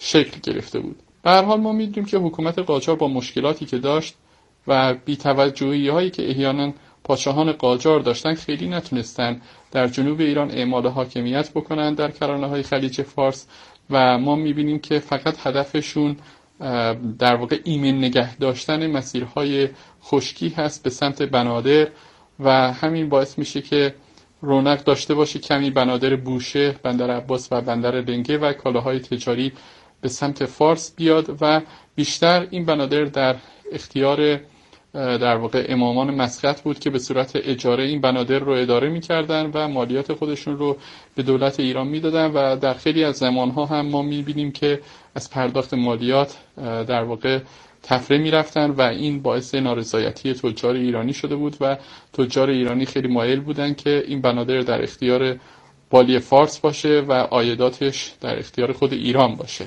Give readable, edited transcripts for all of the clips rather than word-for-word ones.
شکل گرفته بود. به هر حال ما می‌دونیم که حکومت قاجار با مشکلاتی که داشت و بی‌توجهی‌هایی که احیانا پادشاهان قاجار داشتن خیلی نتونستن در جنوب ایران اعمال حاکمیت بکنن در کرانه‌های خلیج فارس و ما می‌بینیم که فقط هدفشون در واقع ایمن نگه داشتن مسیرهای خشکی هست به سمت بنادر و همین باعث میشه که رونق داشته باشه کمی بنادر بوشهر، بندر عباس و بندر لنگه و کالاهای تجاری به سمت فارس بیاد و بیشتر این بنادر در اختیار در واقع امامان مسقط بود که به صورت اجاره این بنادر رو اداره می‌کردن و مالیات خودشون رو به دولت ایران میدادن و در خیلی از زمانها هم ما می‌بینیم که از پرداخت مالیات در واقع تفره می‌رفتن و این باعث نارضایتی تجار ایرانی شده بود و تجار ایرانی خیلی مایل بودن که این بنادر در اختیار والی فارس باشه و عایداتش در اختیار خود ایران باشه.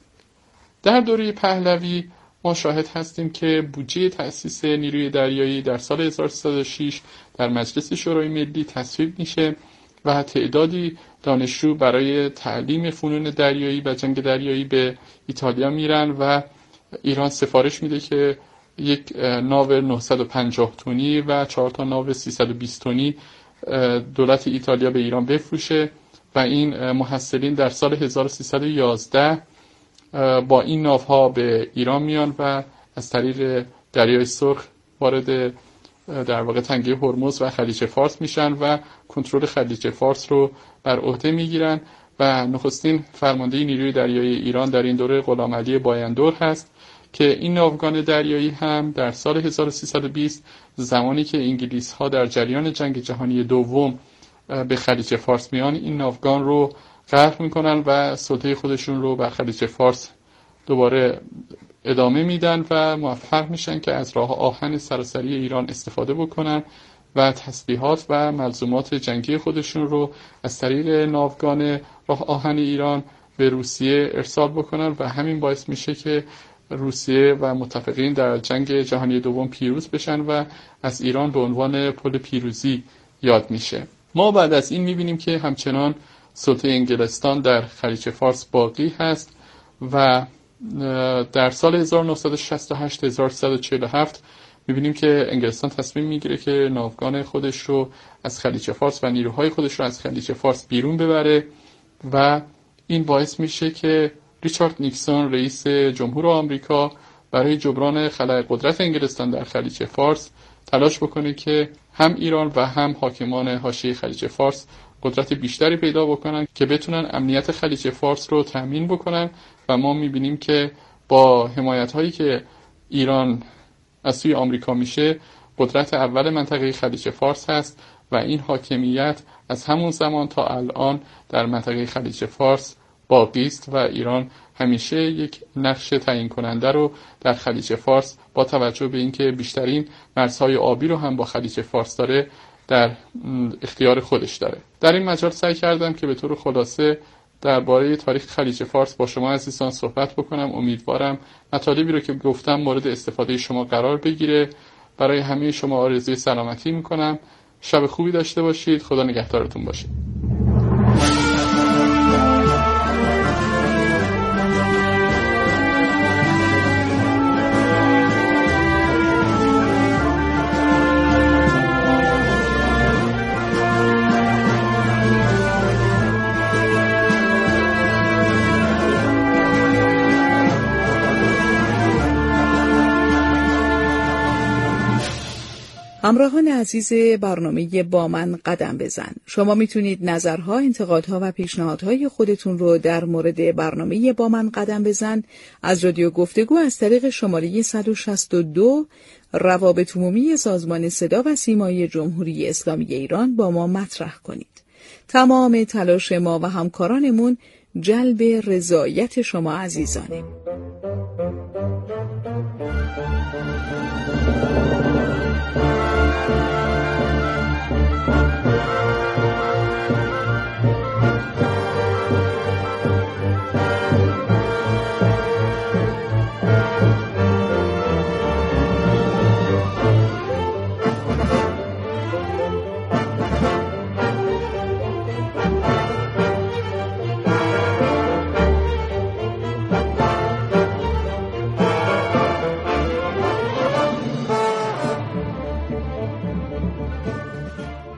در دوره پهلوی ما شاهد هستیم که بودجه تأسیس نیروی دریایی در سال 1306 در مجلس شورای ملی تصویب میشه و تعدادی دانشجو برای تعلیم فنون دریایی و جنگ دریایی به ایتالیا میرن و ایران سفارش میده که یک ناو 950 تنی و 4 تا ناو 320 تنی دولت ایتالیا به ایران بفروشه و این محصلین در سال 1311 با این ناوها به ایران میان و از طریق دریای سرخ وارد در واقع تنگه هرمز و خلیج فارس میشن و کنترل خلیج فارس رو بر عهده میگیرن و نخستین فرمانده نیروی دریایی ایران در این دوره غلام علی بایندور هست که این ناوگان دریایی هم در سال 1320 زمانی که انگلیس ها در جریان جنگ جهانی دوم به خلیج فارس میان این ناوگان رو غرق میکنن و سلطه خودشون رو بر خلیج فارس دوباره ادامه میدن و موفق میشن که از راه آهن سراسری ایران استفاده بکنن و تسلیحات و ملزومات جنگی خودشون رو از طریق ناوگان راه آهن ایران به روسیه ارسال بکنن و همین باعث میشه که روسیه و متفقین در جنگ جهانی دوم پیروز بشن و از ایران به عنوان پل پیروزی یاد میشه. ما بعد از این میبینیم که همچنان سلطه انگلستان در خلیج فارس باقی هست و در سال 1968-1347 میبینیم که انگلستان تصمیم میگیره که ناوگان خودش رو از خلیج فارس و نیروهای خودش رو از خلیج فارس بیرون ببره و این باعث میشه که ریچارد نیکسون رئیس جمهور آمریکا برای جبران خلأ قدرت انگلستان در خلیج فارس تلاش بکنه که هم ایران و هم حاکمان حاشیه خلیج فارس قدرت بیشتری پیدا بکنن که بتونن امنیت خلیج فارس رو تامین بکنن و ما میبینیم که با حمایت هایی که ایران از سوی آمریکا میشه قدرت اول منطقه خلیج فارس هست و این حاکمیت از همون زمان تا الان در منطقه خلیج فارس باقی است و ایران همیشه یک نقش تعیین کننده رو در خلیج فارس با توجه به اینکه بیشترین مرزهای آبی رو هم با خلیج فارس داره در اختیار خودش داره. در این مجال سعی کردم که به طور خلاصه درباره تاریخ خلیج فارس با شما عزیزان صحبت بکنم. امیدوارم مطالبی رو که گفتم مورد استفاده شما قرار بگیره. برای همه شما آرزوی سلامتی میکنم. شب خوبی داشته باشید. خدا نگهدارتون باشه. همراهان عزیز برنامه با من قدم بزن، شما میتونید نظرها، انتقادها و پیشنهادهای خودتون رو در مورد برنامه با من قدم بزن از رادیو گفتگو از طریق شماره 162 روابط عمومی سازمان صدا و سیمای جمهوری اسلامی ایران با ما مطرح کنید. تمام تلاش ما و همکارانمون جلب رضایت شما عزیزانه.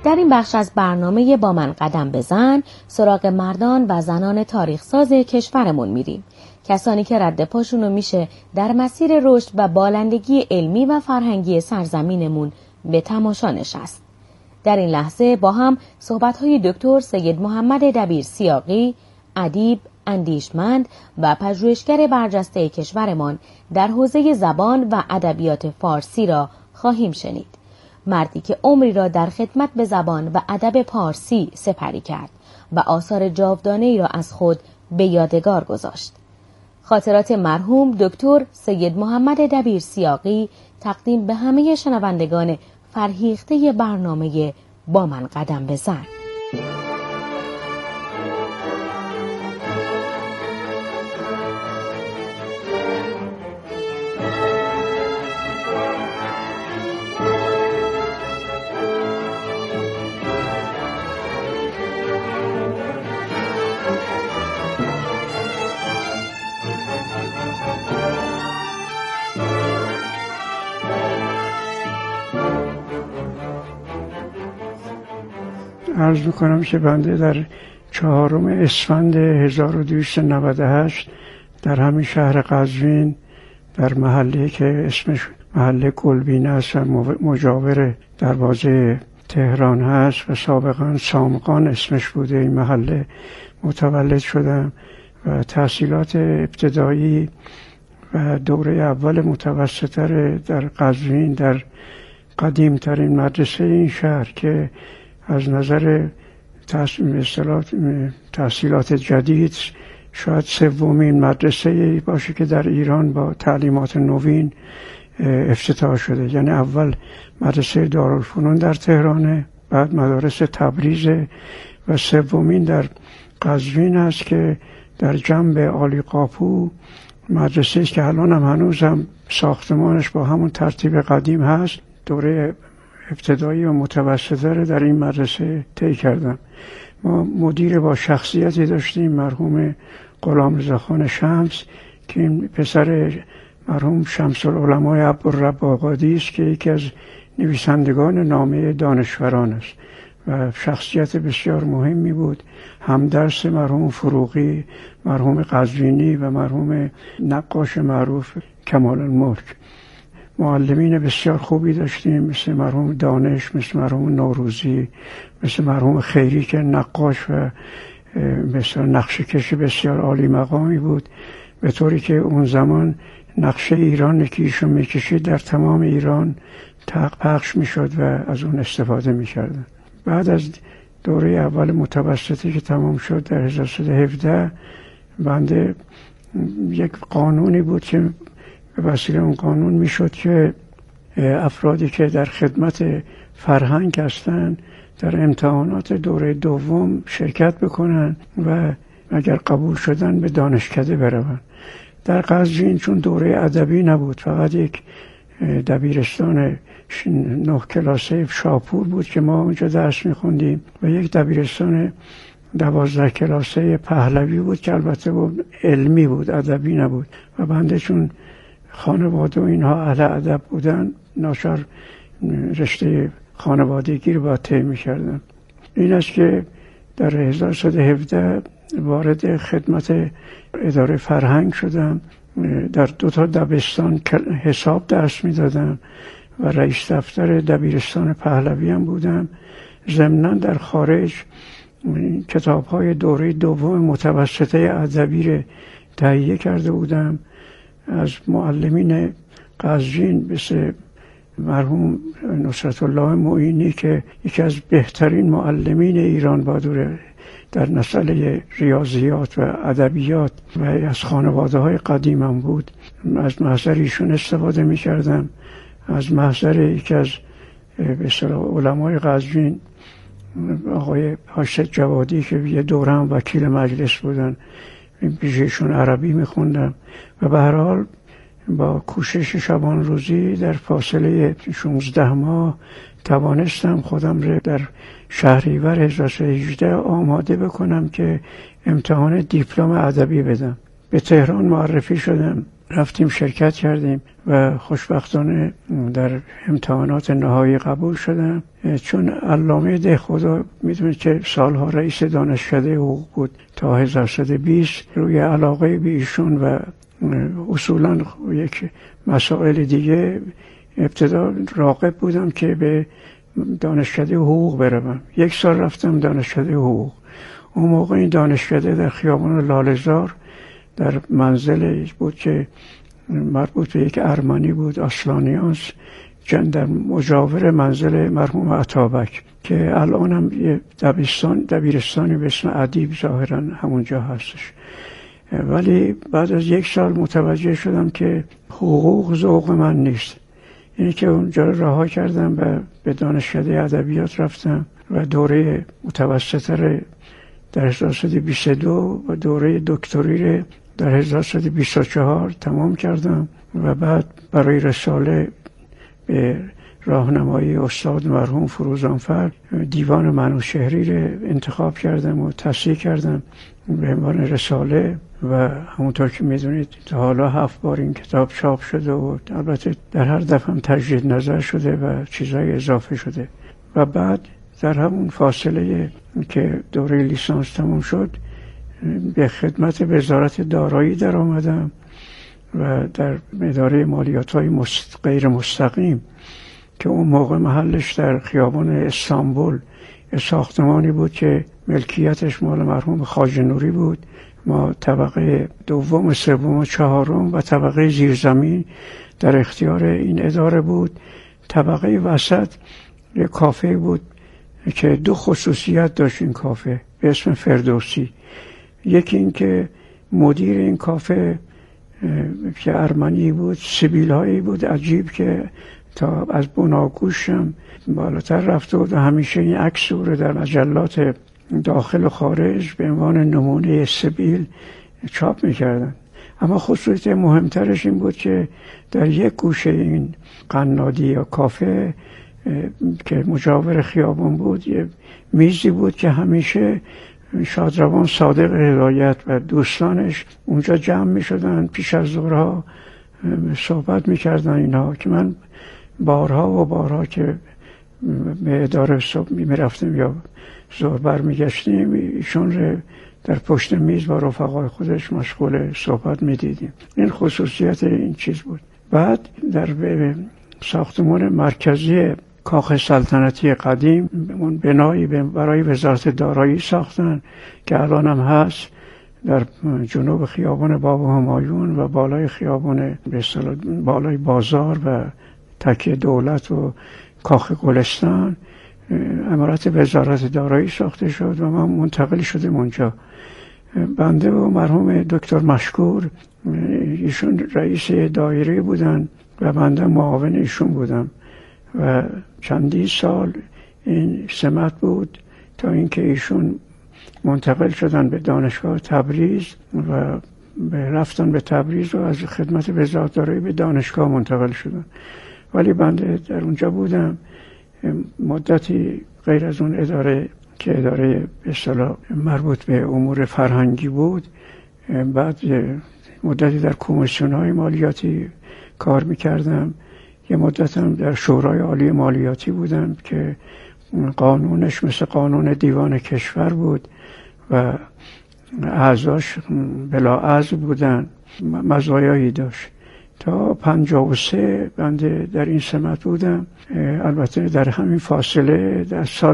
در این بخش از برنامه با من قدم بزن سراغ مردان و زنان تاریخ ساز کشورمون میریم. کسانی که رد پاشونو میشه در مسیر رشد و بالندگی علمی و فرهنگی سرزمینمون به تماشا نشست. در این لحظه با هم صحبت‌های دکتر سید محمد دبیر سیاقی، ادیب، اندیشمند و پژوهشگر برجسته کشورمان در حوزه زبان و ادبیات فارسی را خواهیم شنید. مردی که عمری را در خدمت به زبان و ادب پارسی سپری کرد و آثار جاودانه‌ای را از خود به یادگار گذاشت. خاطرات مرحوم دکتر سید محمد دبیر سیاقی تقدیم به همه شنوندگان فرهیخته برنامه با من قدم بزن. عرض میکنم که بنده در 4 اسفند 1298 در همین شهر قزوین در محله که اسمش محله گلبینه است و مجاور دروازه تهران هست و سابقا سامقان اسمش بوده این محله متولد شدم و تحصیلات ابتدایی و دوره اول متوسطه در قزوین در قدیمترین مدرسه این شهر که از نظر تحصیلات جدید شاید 3مین مدرسه باشه که در ایران با تعلیمات نوین افتتاح شده. یعنی اول مدرسه دارالفنون در تهرانه، بعد مدارس تبریز و 3مین در قزوین است که در جنب عالی قاپو مدرسه است که الان هم هنوز هم ساختمانش با همون ترتیب قدیم هست. دوره ابتدایی و متوسطه رو در این مدرسه طی کردم. ما مدیر با شخصیتی داشتیم مرحوم غلامرضاخان شمس که این پسر مرحوم شمس العلماء عبدالرب آقادی است که یکی از نویسندگان نامه دانشوران است و شخصیت بسیار مهمی بود. همدرس مرحوم فروغی، مرحوم قزوینی و مرحوم نقاش معروف کمال الملک. معلمین بسیار خوبی داشتیم مثل مرحوم دانش، مثل مرحوم نوروزی، مثل مرحوم خیری که نقاش و مثل نقشه کش بسیار عالی مقامی بود، به طوری که اون زمان نقشه ایران که ایشون میکشید در تمام ایران پخش میشد و از اون استفاده میکردن. بعد از دوره اول متوسطی که تمام شد در 1317 بنده یک قانونی بود که به وسیله اون قانون میشد که افرادی که در خدمت فرهنگ هستند در امتحانات دوره دوم شرکت بکنن و اگر قبول شدن به دانشکده بروند. در قزوین چون دوره ادبی نبود، فقط یک دبیرستان 9 کلاسه شاپور بود که ما اونجا درس میخوندیم و یک دبیرستان 12 کلاسه پهلوی بود که البته علمی بود، ادبی نبود و بنده چون خانواده و اینها اهل ادب بودن ناچار رشته خانوادگی رو باید طی می‌کردم. این است که در 1317 وارد خدمت اداره فرهنگ شدم. در 2 دبستان حساب درس میدادم و رئیس دفتر دبیرستان پهلوی هم بودم. ضمناً در خارج کتاب‌های دوره دوم متوسطه ادبی رو تهیه کرده بودم. از معلمین قزوین مثل مرحوم نصرت الله معینی که یکی از بهترین معلمین ایران بادوره در مسئله ریاضیات و ادبیات و از خانواده‌های قدیمم بود، از محضر ایشون استفاده می‌کردم. از محضر یکی از به اصطلاح علمای قزوین آقای حاج جوادی که یه دوره هم وکیل مجلس بودن، پیششون عربی می‌خوندم و به هر حال با کوشش شبان روزی در فاصله 16 ماه توانستم خودم را در شهریور 1318 آماده بکنم که امتحان دیپلم ادبی بدم. به تهران معرفی شدم رفتیم شرکت کردیم و خوشبختانه در امتحانات نهایی قبول شدم. چون علامه دهخدا میدونید که سالها رئیس دانشکده حقوق بود تا 1320، روی علاقه به ایشون و اصولا یک مسائل دیگه ابتدا راغب بودم که به دانشکده حقوق بروم. 1 سال رفتم دانشکده حقوق. اون موقع این دانشکده در خیابان لاله‌زار در منزل بود که مربوط به یک ارمنی بود، آسلانیانس، در مجاور منزل مرحوم عطابک، که الان هم یه دبیرستانی به اسم ادیب ظاهرا همونجا هستش. ولی بعد از 1 سال متوجه شدم که حقوق ذوق من نیست. یعنی که اونجا رو رها کردم و به دانشکده ادبیات رفتم و دوره متوسطه رو در 1322 و دوره دکتری رو در 1324 تمام کردم و بعد برای رساله به راهنمایی استاد مرحوم فروزانفر دیوان منوشهری رو انتخاب کردم و تصحیح کردم به عنوان رساله و همونطور که میدونید تا حالا 7 بار این کتاب چاپ شده و البته در هر دفعه هم تجدید نظر شده و چیزای اضافه شده. و بعد در همون فاصله که دوره لیسانس تموم شد به خدمت وزارت دارایی در آمدم و در اداره مالیات‌های غیر مستقیم که اون موقع محلش در خیابان استانبول ساختمانی بود که ملکیتش مال مرحوم خواجه نوری بود. ما طبقه دوم، سوم و چهارم و طبقه زیرزمین در اختیار این اداره بود. طبقه وسط یک کافه بود که 2 خصوصیت داشت این کافه به اسم فردوسی. یکی این که مدیر این کافه که ارمنی بود، سبیل‌هایی بود عجیب که تا از بناگوشم بالاتر رفته بود و همیشه این عکس رو در مجلات داخل و خارج به عنوان نمونه سبیل چاپ میکردن. اما خصوصیت مهمترش این بود که در یک گوشه این قنادی یا کافه که مجاور خیابان بود یه میزی بود که همیشه شادروان صادق هدایت و دوستانش اونجا جمع می شدن پیش از ظهرها صحبت می کردن اینا، که من بارها و بارها که به اداره صبح می رفتیم یا ظهر بر می گشتیم ایشون رو در پشت میز با رفقای خودش مشغول صحبت می دیدیم. این خصوصیت این چیز بود. بعد در ساختمان مرکزی کاخ سلطنتی قدیم اون بنایی برای وزارت دارایی ساختن که الان هم هست در جنوب خیابان باب همایون و بالای خیابان به اصطلاح بالای بازار و تکیه دولت و کاخ گلستان عمارت وزارت دارایی ساخته شد و ما منتقل شدیم اونجا. بنده و مرحوم دکتر مشکور ایشون رئیس دایره بودن و بنده معاون ایشون بودم و چندی سال این سمت بود تا اینکه ایشون منتقل شدن به دانشگاه تبریز و رفتن به تبریز و از خدمت وزارت دارایی به دانشگاه منتقل شدن. ولی بنده در اونجا بودم مدتی غیر از اون اداره که اداره به اصطلاح مربوط به امور فرهنگی بود. بعد مدتی در کمیسیون‌های مالیاتی کار می‌کردم. یه مدت هم در شورای عالی مالیاتی بودم که قانونش مثل قانون دیوان کشور بود و اعضاش بلا عضو بودن، مزایایی داشت. تا 53 بنده در این سمت بودم. البته در همین فاصله در سال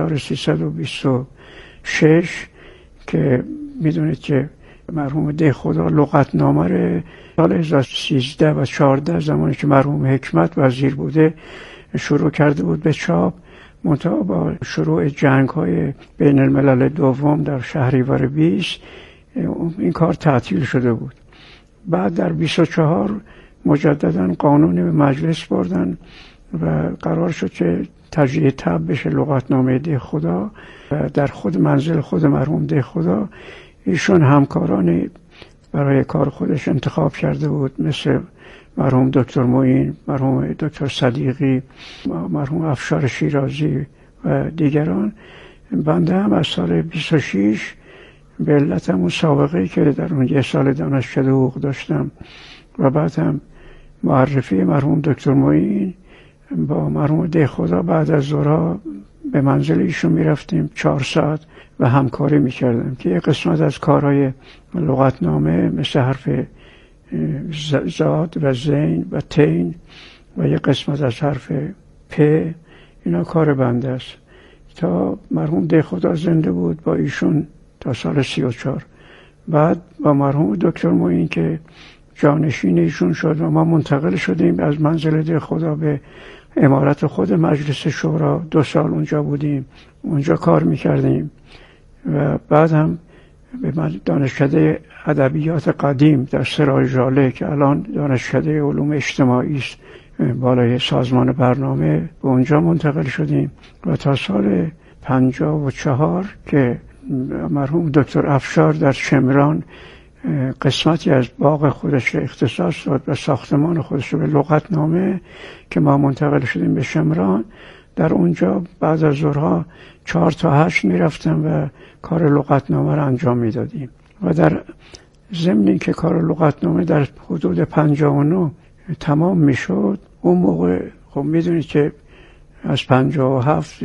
1326 که میدونید که مرحوم دهخدا لغتنامه رو سال 2013 و 14 زمانی که مرحوم حکمت وزیر بوده شروع کرده بود به چاپ، منتها با شروع جنگ‌های بین الملل دوم در شهریور 20 این کار تعطیل شده بود. بعد در 24 مجددا قانون به مجلس بردن و قرار شد که تجدید طبع بشه لغتنامه دهخدا و در خود منزل خود مرحوم دهخدا ایشون همکارانی برای کار خودش انتخاب کرده بود، مثل مرحوم دکتر معین، مرحوم دکتر صدیقی، مرحوم افشار شیرازی و دیگران. بنده هم از سال 26 به علت همون سابقه‌ای که در اون 1 سال دانشکده حقوق داشتم و بعد هم معرفی مرحوم دکتر معین با مرحوم دهخدا بعد از ظهرها به منزل ایشون میرفتیم 4 ساعت و همکاری میکردم که یک قسمت از کارهای لغتنامه مثل حرف زاد و زین و تین و یک قسمت از حرف پ، اینا کار بنده است. تا مرحوم دهخدا زنده بود با ایشون تا سال 34. بعد با مرحوم دکتر معین که جانشین ایشون شد و ما منتقل شدیم از منزل دهخدا به عمارت خود مجلس شورا. 2 سال اونجا بودیم، اونجا کار میکردیم و بعد هم به دانشکده ادبیات قدیم در سرای ژاله که الان دانشکده علوم اجتماعی است بالای سازمان برنامه، به اونجا منتقل شدیم و تا سال 54 که مرحوم دکتر افشار در شمران قسمتی از باغ خودش را اختصاص داد و ساختمان خودش رو به لغتنامه که ما منتقل شدیم به شمران. در اونجا بعد از ظهرها 4 تا 8 میرفتم و کار لغتنامه را انجام میدادیم و در ضمن که کار لغتنامه در حدود 59 تمام میشد. اون موقع خب میدونید که از 57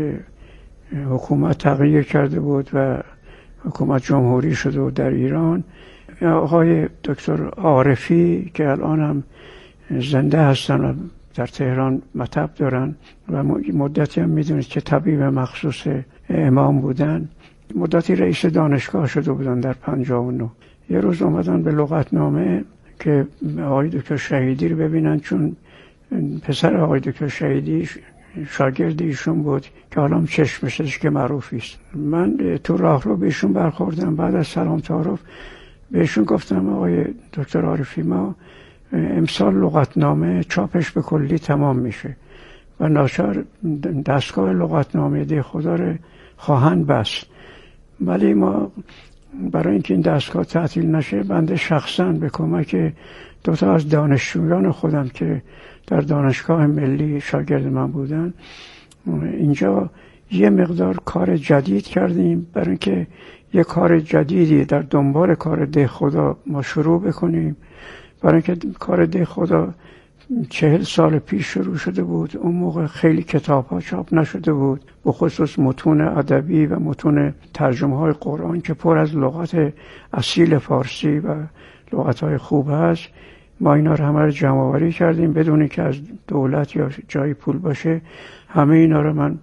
حکومت تغییر کرده بود و حکومت جمهوری شده بود در ایران. آقای دکتر عارفی که الان هم زنده هستن و در تهران مطب دارن و مدتی هم میدونید که طبیب مخصوص امام بودن، مدتی رئیس دانشگاه شده بودن در 59. یه روز اومدن به لغتنامه که آقای دکتر شهیدی رو ببینن، چون پسر آقای دکتر شهیدی شاگرد ایشون بود که حالا چشمش که معروفی است. من تو راهرو بهشون برخوردم، بعد از سلام تعارف بهشون گفتم آقای دکتر عارفی ما امسال لغتنامه چاپش به کلی تمام میشه و ناچار دستگاه لغتنامه دهخدا رو خواهند بست، ولی ما برای اینکه این دستگاه تعطیل نشه بنده شخصا به کمک 2 تا از دانشجویان خودم که در دانشگاه ملی شاگرد من بودن اینجا یه مقدار کار جدید کردیم برای اینکه یه کار جدیدی در دنبال کار دهخدا ما شروع بکنیم. برای اینکه کار دهخدا 40 سال پیش شروع شده بود. اون موقع خیلی کتاب‌ها چاپ نشده بود، به خصوص متون ادبی و متون ترجمه‌های قرآن که پر از لغات اصیل فارسی و لغت‌های خوب هست. ما اینا رو همه رو جمع‌آوری کردیم بدون که از دولت یا جای پول باشه. همه اینا رو من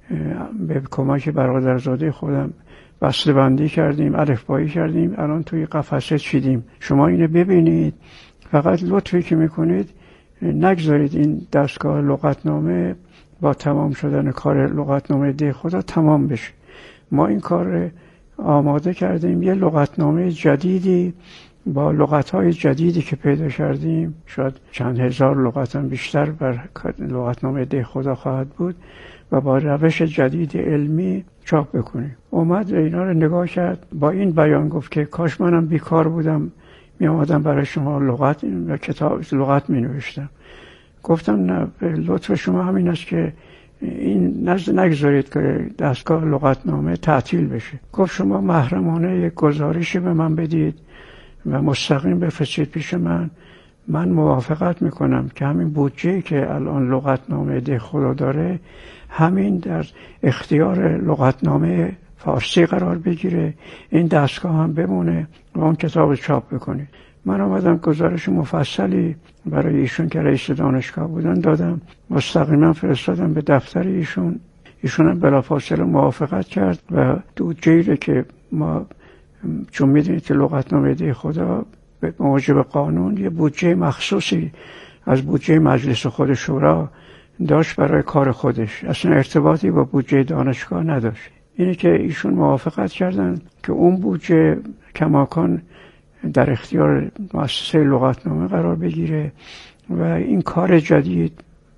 به کمک برادرزاده خودم بسته‌بندی کردیم، الفبایی کردیم، الان توی قفسه چیدیم. شما اینو ببینید، فقط لطفی که میکنید نگذارید این دستگاه لغتنامه با تمام شدن کار لغتنامه دهخدا تمام بشه. ما این کار آماده کردیم، یه لغتنامه جدیدی با لغت‌های جدیدی که پیدا کردیم، شاید چند هزار لغت هم بیشتر بر لغتنامه دهخدا خواهد بود و با روش جدید علمی چاپ بکنیم. اومد اینا رو نگاه کرد، با این بیان گفت که کاش منم بیکار بودم می آمدم برای شما لغت و کتاب لغت می نوشتم. گفتم نه، لطف شما همین است که این نگذارید که دستگاه لغتنامه تعطیل بشه. گفت شما محرمانه یک گزارشی به من بدید و مستقیم بفرستید پیش من موافقت میکنم که همین بودجه که الان لغتنامه دهخدا داره همین در اختیار لغتنامه فارسی قرار بگیره، این دستگاه هم بمونه و اون کتاب چاپ بکنید. من آمدم گزارش مفصلی برای ایشون که رئیس دانشگاه بودن دادم، مستقیما فرستادم به دفتر ایشون هم بلافاصله موافقت کرد و بودجه‌ای که ما، چون میدونید که لغتنامه دهخدا به موجب قانون یه بودجه مخصوصی از بودجه مجلس خود شورا داشت برای کار خودش، اصلا ارتباطی با بودجه دانشگاه نداشت. اینه که ایشون موافقت کردن که اون بودجه کماکان در اختیار مؤسسه لغتنامه قرار بگیره و این کار جدید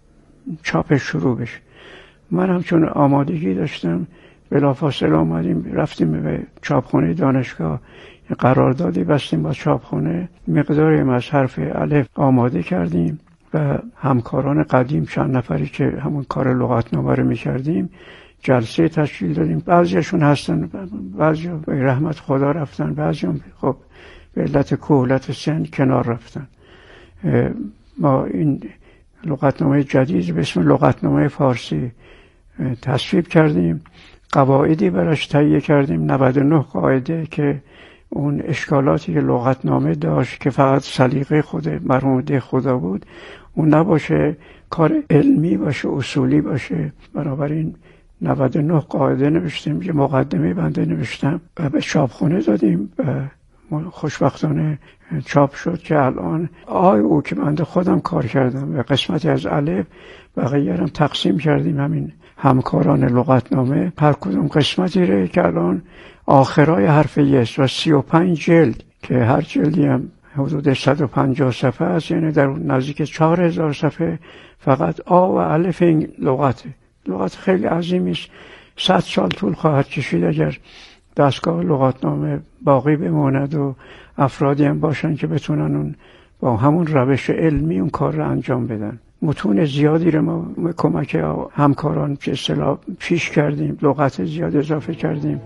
چاپش شروع بشه. من هم چون آمادگی داشتم بلافاصله آمدیم رفتیم به چاپخانه دانشگاه، قراردادی بستیم با چاپخانه، مقداری از حرف الف آماده کردیم و همکاران قدیم چند نفری که همون کار لغتنامه رو می‌کردیم جلسه تشکیل دادیم. بعضیشون هستن، بعضی به رحمت خدا رفتن، بعضی هم خب به علت کهولت سن کنار رفتن. ما این لغتنامه جدید به اسم لغتنامه فارسی تصویب کردیم، قواعدی براش تهیه کردیم، 99 قاعده که اون اشکالاتی که لغتنامه داشت که فقط سلیقه خود مرحوم دهخدا بود اون نباشه، کار علمی باشه، اصولی باشه. بنابراین 99 قاعده نوشتیم که مقدمه بنده نوشتم و به چاپخونه دادیم و خوشبختانه چاپ شد که الان او که بنده خودم کار کردم و قسمتی از الف بقیه هم تقسیم کردیم همین همکاران لغتنامه، هر کدوم قسمتی ره که الان آخرای حرف یست و 35 جلد که هر جلدی هم حدود 150 صفحه است، یعنی در نزدیک 4000 صفحه فقط آ و الف این لغته. لغت خیلی عظیمی است، 100 سال طول خواهد کشید اگر دستگاه لغتنامه باقی بماند و افرادی هم باشن که بتونن اون با همون روش علمی اون کار رو انجام بدن. متون زیادی رو ما کمک همکاران به اصطلاح پیش کردیم، لغت زیاد اضافه کردیم.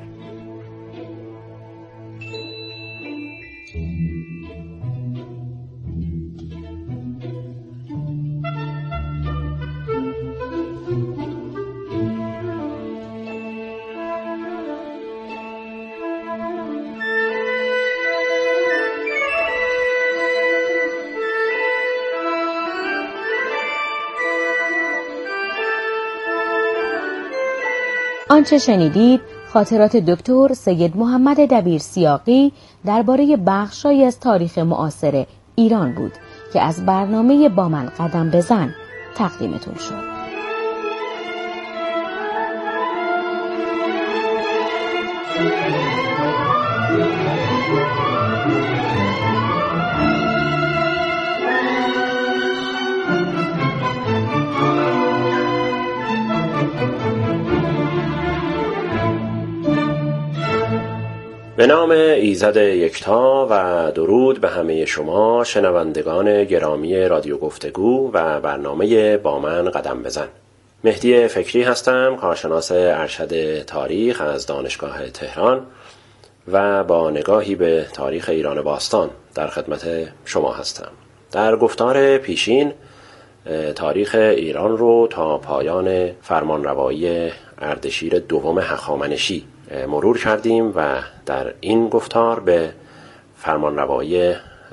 آنچه شنیدید خاطرات دکتر سید محمد دبیر سیاقی درباره بخشی از تاریخ معاصر ایران بود که از برنامه با من قدم بزن تقدیمتون شد. به نام ایزد یکتا و درود به همه شما شنوندگان گرامی رادیو گفتگو و برنامه با من قدم بزن. مهدی فکری هستم، کارشناس ارشد تاریخ از دانشگاه تهران و با نگاهی به تاریخ ایران باستان در خدمت شما هستم. در گفتار پیشین تاریخ ایران رو تا پایان فرمانروایی اردشیر دوم هخامنشی مرور کردیم و در این گفتار به فرمانروایی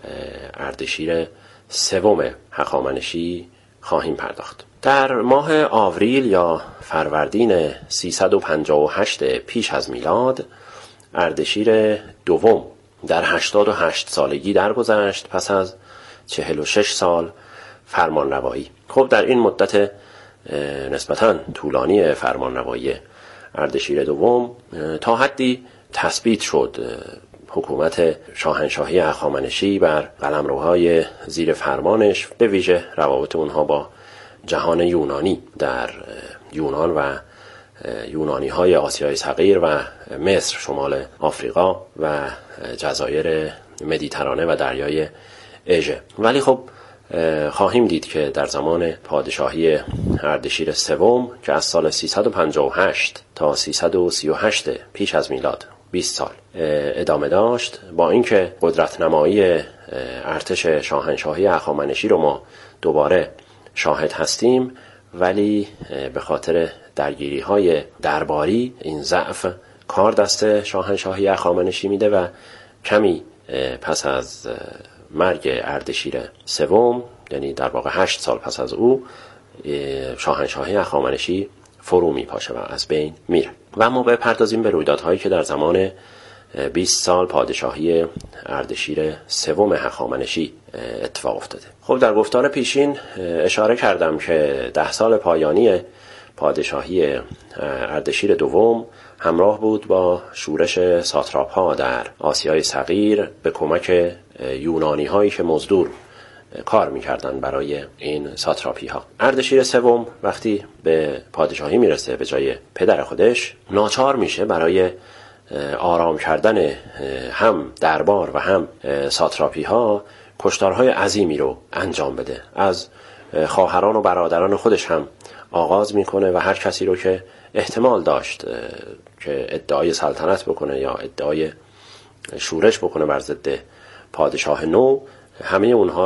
اردشیر سوم هخامنشی خواهیم پرداخت. در ماه آوریل یا فروردین 358 پیش از میلاد اردشیر دوم در 88 سالگی درگذشت پس از 46 سال فرمانروایی. خب در این مدت نسبتاً طولانی فرمانروایی اردشیر دوم تا حدی تثبیت شد حکومت شاهنشاهی هخامنشی بر قلمروهای زیر فرمانش، به ویژه روابط اونها با جهان یونانی در یونان و یونانی های آسیای صغیر و مصر، شمال آفریقا و جزایر مدیترانه و دریای اژه. ولی خب خواهیم دید که در زمان پادشاهی اردشیر سوم که از سال 358 تا 338 پیش از میلاد 20 سال ادامه داشت، با اینکه قدرت نمایی ارتش شاهنشاهی هخامنشی رو ما دوباره شاهد هستیم، ولی به خاطر درگیری های درباری این ضعف کار دست شاهنشاهی هخامنشی میده و کمی پس از مرگ اردشیر سوم، یعنی در واقع 8 سال پس از او، شاهنشاهی هخامنشی فرو میپاشه و از بین میره. و ما بپردازیم به رویدادهایی که در زمان 20 سال پادشاهی اردشیر سوم هخامنشی اتفاق افتاده. خب در گفتار پیشین اشاره کردم که 10 سال پایانی پادشاهی اردشیر دوم همراه بود با شورش ساتراپ ها در آسیای صغیر به کمک یونانی هایی که مزدور کار میکردن برای این ساتراپی ها. اردشیر سوم وقتی به پادشاهی میرسه به جای پدر خودش، ناچار میشه برای آرام کردن هم دربار و هم ساتراپی ها کشتارهای عظیمی رو انجام بده. از خواهران و برادران خودش هم آغاز میکنه و هر کسی رو که احتمال داشت که ادعای سلطنت بکنه یا ادعای شورش بکنه بر ضد پادشاه نو، همه اونها رو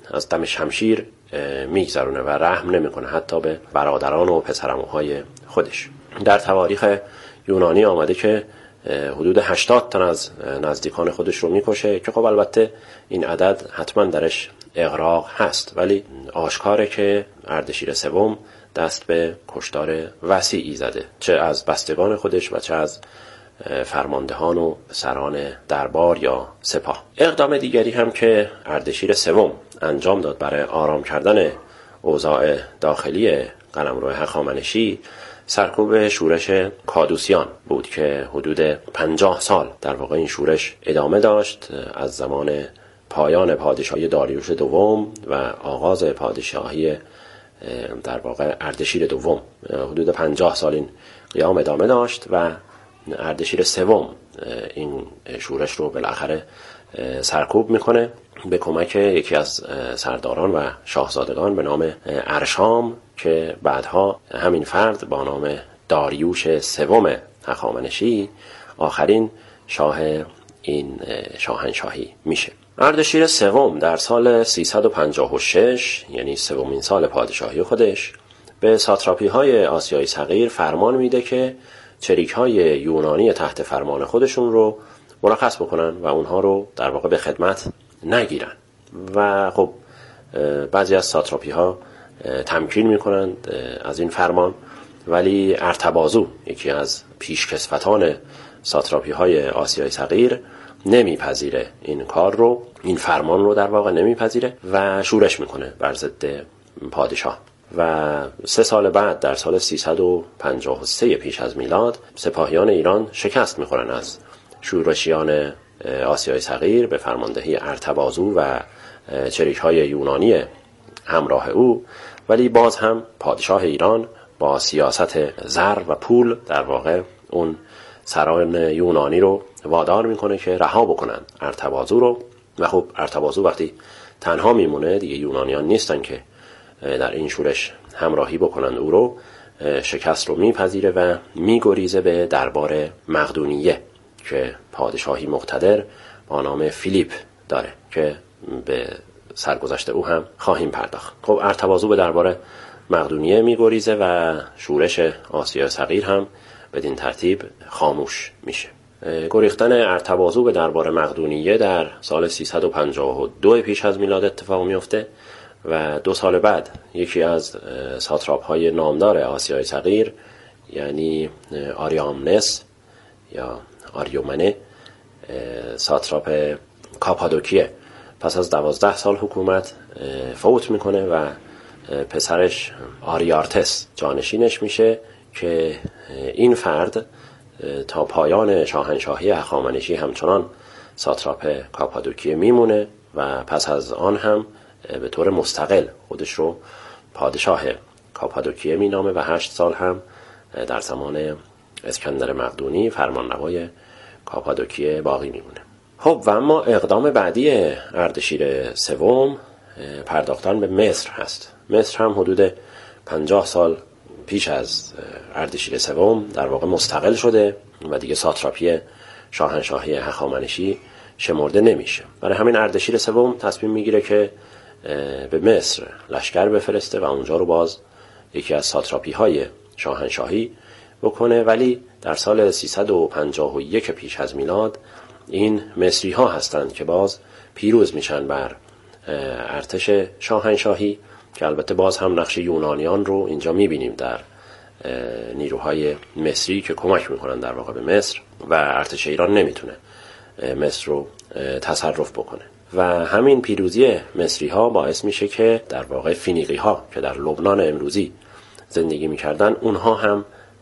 از دم شمشیر میگذرونه و رحم نمیکنه حتی به برادران و پسرعموهای خودش. در تواریخ یونانی آمده که حدود 80 تن از نزدیکان خودش رو میکشه که خب البته این عدد حتما درش اغراق هست، ولی آشکاره که اردشیر سوم دست به کشتار وسیعی زده، چه از بستگان خودش و چه از فرماندهان و سران دربار یا سپاه. اقدام دیگری هم که اردشیر سوم انجام داد برای آرام کردن اوضاع داخلی قلمرو هخامنشی سرکوب شورش کادوسیان بود که حدود 50 سال در واقع این شورش ادامه داشت، از زمان پایان پادشاهی داریوش دوم و آغاز پادشاهی در واقع اردشیر دوم. حدود 50 سال این قیام ادامه داشت و اردشیر سوم این شورش رو بالاخره سرکوب میکنه به کمک یکی از سرداران و شاهزادگان به نام ارشام که بعدها همین فرد با نام داریوش سوم هخامنشی آخرین شاه این شاهنشاهی میشه. اردشیر سوم در سال 356 یعنی سومین سال پادشاهی خودش به ساتراپی های آسیای صغیر فرمان میده که چریک های یونانی تحت فرمان خودشون رو مرخص بکنن و اونها رو در واقع به خدمت نگیرن و خب بعضی از ساتراپی ها تمکین میکنند از این فرمان، ولی ارتبازو یکی از پیشکسوتان ساتراپی های آسیای صغیر نمیپذیره این کار رو، این فرمان رو در واقع نمیپذیره و شورش میکنه بر ضد پادشاه. و 3 سال بعد در سال 353 پیش از میلاد سپاهیان ایران شکست میخورن از شورشیان آسیای صغیر به فرماندهی ارتبازو و چریک‌های یونانی همراه او، ولی باز هم پادشاه ایران با سیاست زر و پول در واقع اون سران یونانی رو وادار میکنه که رها بکنن ارتبازو رو و خب ارتبازو وقتی تنها میمونه دیگه یونانیان نیستن که در این شورش همراهی بکنن او رو، شکست رو میپذیره و میگریزه به دربار مقدونیه که پادشاهی مقتدر با نام فیلیپ داره که به سرگذشت او هم خواهیم پرداخت. خب ارتبازو به دربار مقدونیه میگریزه و شورش آسیا صغیر هم بدین ترتیب خاموش میشه. گریختن ارتبازو به دربار مقدونیه در سال 352 پیش از میلاد اتفاق میفته و 2 سال بعد یکی از ساتراپ های نامدار آسیای صغیر یعنی آریامنس یا آریومنه ساتراپ کاپادوکیه پس از 12 سال حکومت فوت میکنه و پسرش آریارتس جانشینش میشه که این فرد تا پایان شاهنشاهی هخامنشی همچنان ساتراپ کاپادوکیه میمونه و پس از آن هم به طور مستقل خودش رو پادشاه کاپادوکیه مینامه و 8 سال هم در زمان اسکندر مقدونی فرمانروای کاپادوکیه باقی میمونه. خب و اما اقدام بعدی اردشیر سوم پرداختن به مصر هست. مصر هم حدود 50 سال پیش از اردشیر سوم در واقع مستقل شده و دیگه ساتراپی شاهنشاهی هخامنشی شمرده نمیشه. برای همین اردشیر سوم تصمیم میگیره که به مصر لشکر بفرسته و اونجا رو باز یکی از ساتراپی های شاهنشاهی بکنه، ولی در سال 351 پیش از میلاد این مصری ها هستند که باز پیروز میشن بر ارتش شاهنشاهی که البته باز هم نقش یونانیان رو اینجا میبینیم در نیروهای مصری که کمک میکنن در واقع به مصر و ارتش ایران نمیتونه مصر رو تصرف بکنه و همین پیروزی مصری ها باعث میشه که در واقع فینیقی ها که در لبنان امروزی زندگی میکردن اونها هم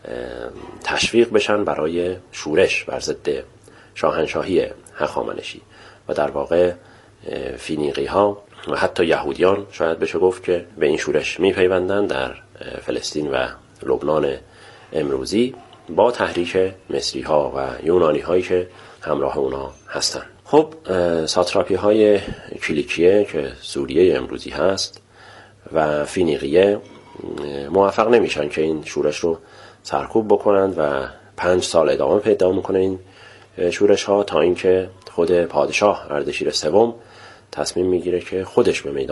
تشویق بشن برای شورش بر ضد شاهنشاهی هخامنشی و در واقع فینیقی ها و حتی یهودیان شاید بشه گفت که به این شورش میپیوندن در فلسطین و لبنان امروزی با تحریک مصری ها و یونانی هایی که همراه اونا هستن. خب ساتراپی های کلیکیه که سوریه امروزی هست و فینیقیه موفق نمیشن که این شورش رو سرکوب بکنند و 5 سال ادامه پیدا میکنه این شورش ها تا اینکه خود پادشاه اردشیر سوم تصمیم میگیره که خودش به میدان